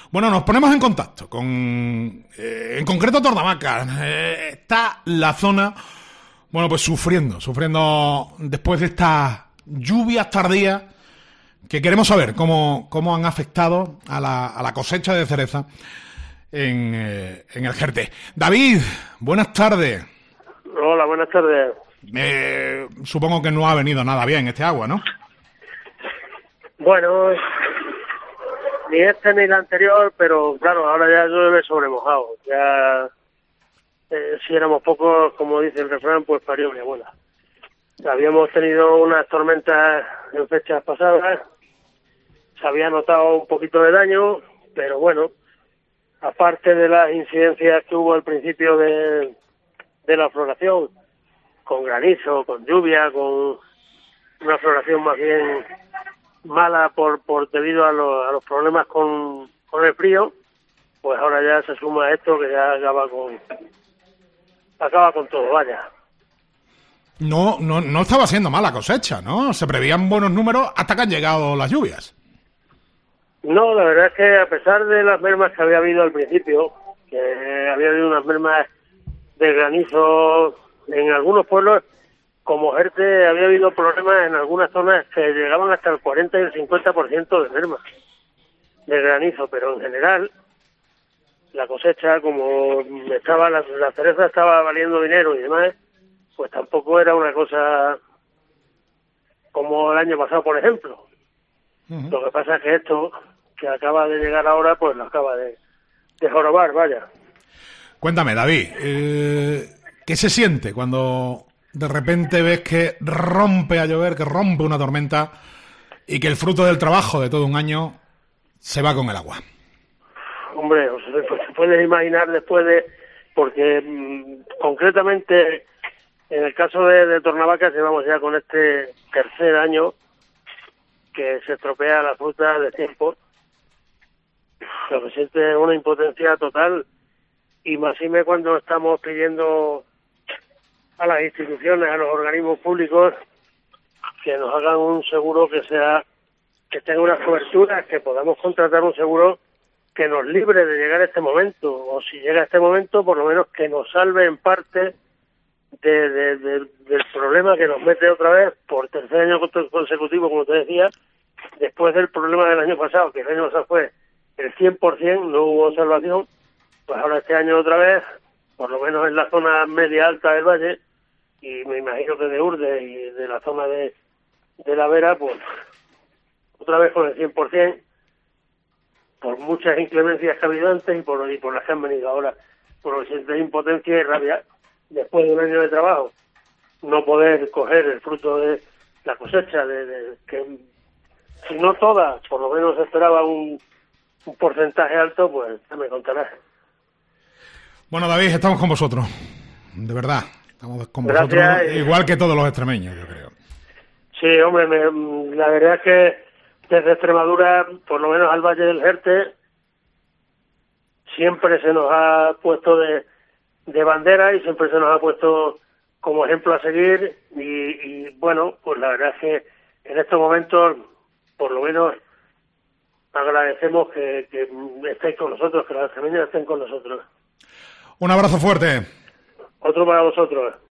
Bueno, nos ponemos en contacto con, en concreto, Tornavaca. Está la zona, bueno, pues sufriendo después de estas lluvias tardías, que queremos saber cómo han afectado a la cosecha de cereza en el Jerte. David, buenas tardes. Hola, buenas tardes. Supongo que no ha venido nada bien este agua, ¿no? Bueno, ni este ni el anterior, pero claro, ahora ya llueve sobre mojado. Ya, si éramos pocos, como dice el refrán, pues parió mi abuela. Habíamos tenido unas tormentas en fechas pasadas, se había notado un poquito de daño, pero bueno, aparte de las incidencias que hubo al principio de la floración, con granizo, con lluvia, con una floración más bien mala por debido a los problemas con el frío, pues ahora ya se suma esto que ya acaba con todo, vaya. No estaba siendo mala cosecha, ¿no? Se prevían buenos números hasta que han llegado las lluvias. No, la verdad es que a pesar de las mermas que había habido al principio, que había habido unas mermas de granizo en algunos pueblos, como Jerte, había habido problemas en algunas zonas que llegaban hasta el 40 y el 50% de mermas de granizo, pero en general la cosecha, como la cereza estaba valiendo dinero y demás, pues tampoco era una cosa como el año pasado, por ejemplo. Uh-huh. Lo que pasa es que esto que acaba de llegar ahora, pues lo acaba de jorobar, vaya. Cuéntame, David, ¿qué se siente cuando de repente ves que rompe a llover, que rompe una tormenta y que el fruto del trabajo de todo un año se va con el agua? Hombre, pues se puede imaginar porque concretamente en el caso de Tornavaca llevamos ya con este tercer año que se estropea la fruta de tiempo. Lo que siente es una impotencia total, y máxime cuando estamos pidiendo a las instituciones, a los organismos públicos, que nos hagan un seguro que tenga unas coberturas, que podamos contratar un seguro que nos libre de llegar a este momento, o si llega a este momento, por lo menos que nos salve en parte del problema que nos mete otra vez por tercer año consecutivo, como te decía, después del problema del año pasado, que el año pasado fue el 100%, no hubo salvación, pues ahora este año otra vez, por lo menos en la zona media alta del valle, y me imagino que de Urde y de la zona de la Vera, pues otra vez con el 100%, por muchas inclemencias que ha habido antes y por las que han venido ahora, por lo que siente impotencia y rabia, después de un año de trabajo, no poder coger el fruto de la cosecha, que si no toda, por lo menos esperaba un porcentaje alto, pues ya me contarás. Bueno, David, estamos con vosotros, de verdad, estamos con vosotros, gracias, igual que todos los extremeños, yo creo. Sí, hombre, la verdad es que desde Extremadura, por lo menos al Valle del Jerte, siempre se nos ha puesto de bandera y siempre se nos ha puesto como ejemplo a seguir, y bueno, pues la verdad es que en estos momentos, por lo menos, agradecemos que estéis con nosotros, que los extremeños estén con nosotros. Un abrazo fuerte. Otro para vosotros.